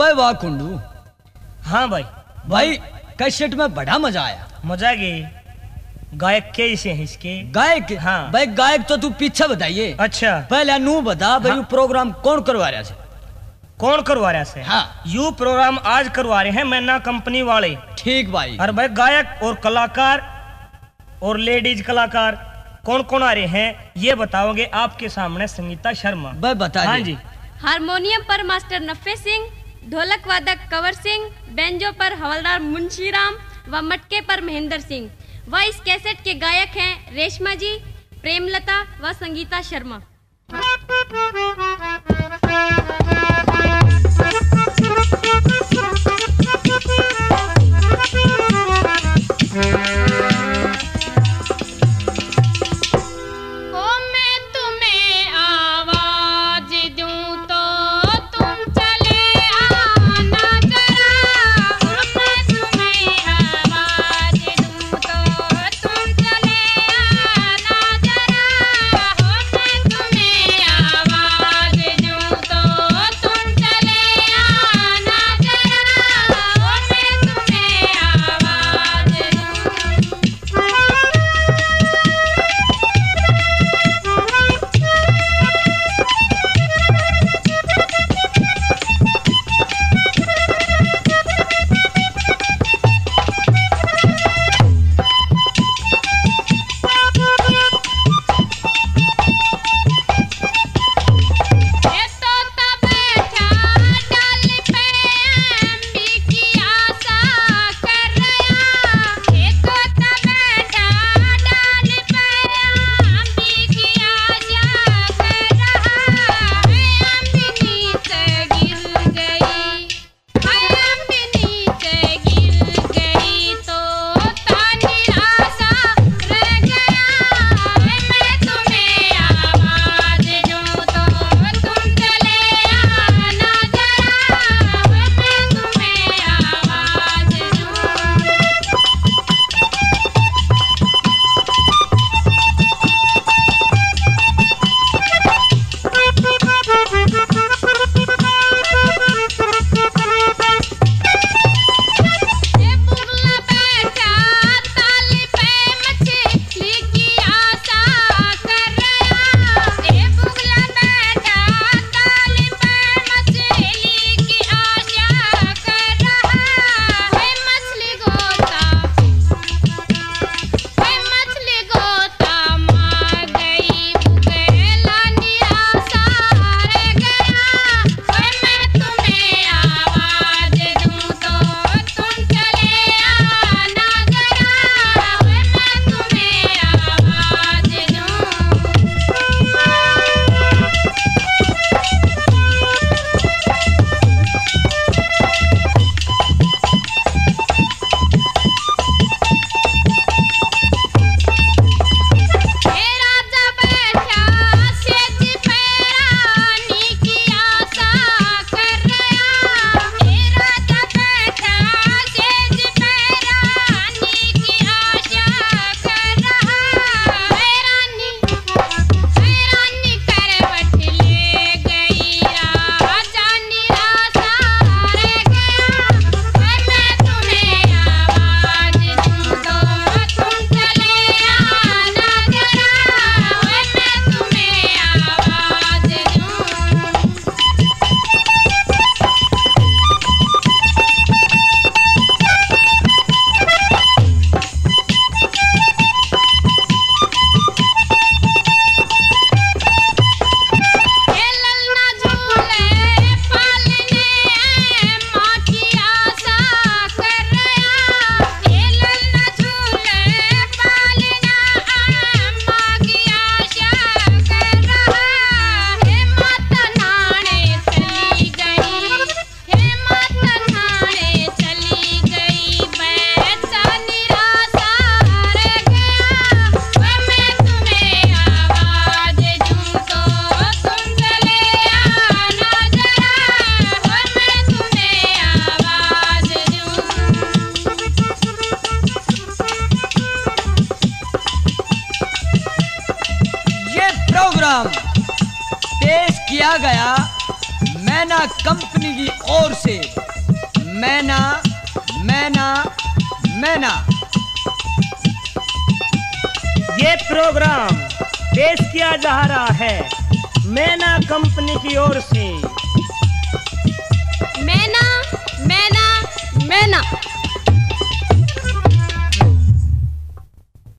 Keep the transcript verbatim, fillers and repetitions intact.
भाई वाह कुंडू। हाँ भाई। भाई कैसेट में बड़ा मजा आया। मजा गई। गायक कैसे हैं इसके? गायक? हाँ भाई गायक तो तू पीछे बताइए। अच्छा पहले नू बता भाई। हाँ। प्रोग्राम कौन करवा रहा है? कौन करवा रहा है? हाँ। यू प्रोग्राम आज करवा रहे हैं मैना कंपनी वाले। ठीक भाई। और भाई गायक और कलाकार और लेडीज कलाकार कौन कौन आ रहे हैं ये बताओगे आपके सामने संगीता शर्मा। भाई बता। हाँ जी। हारमोनियम पर मास्टर नफे सिंह, ढोलक वादक कंवर सिंह, बेंजो पर हवलदार मुंशीराम व मटके पर महेंद्र सिंह। व इस कैसेट के गायक हैं रेशमा जी, प्रेमलता व संगीता शर्मा। पेश किया गया मैना कंपनी की ओर से मैना मैना मैना ये प्रोग्राम पेश किया जा रहा है मैना कंपनी की ओर से